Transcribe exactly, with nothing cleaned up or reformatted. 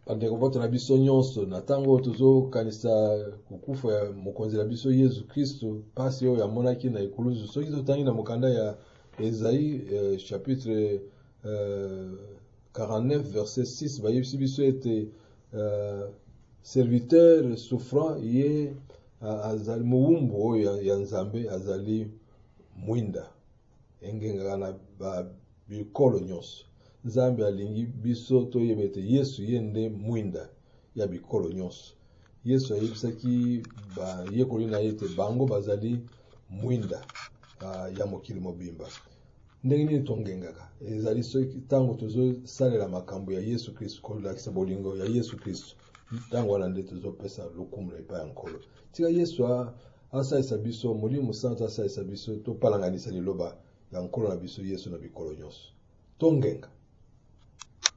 bandeko boto na biso nyonso na tango tozokanisa kukufa ya mokonzi na biso Yesu Kristo pasi oyo amonaki na ekuluzu soki totangi na mokanda ya Esaïe euh, chapitre euh, quarante-neuf verset six bayebisi biso ete euh, serviteur souffrant ye azali muumbu oyo ya Nzambe azali mwinda engengaka na ba bikolo nyonso. Nzambe alingi biso toyeba ete Yesu ye nde mwinda ya bikolo nyonso. Yesu ayebisaki bayekoli na ye ete bango bazali mwinda uh, ya mokili mobimba. Ndenge nini tongengaka ezali soki tango tozosalela makambo ya Yesu Kristo kolakisa bolingo ya Yesu Kristo tango wana nde tozopesa lokumu na epai ya nkolo. Tika Yesu asalisa biso Molimo Santo asalisa biso topalanganisa liloba ya nkolo na biso Yesu na bikolo nyonso. Tongenga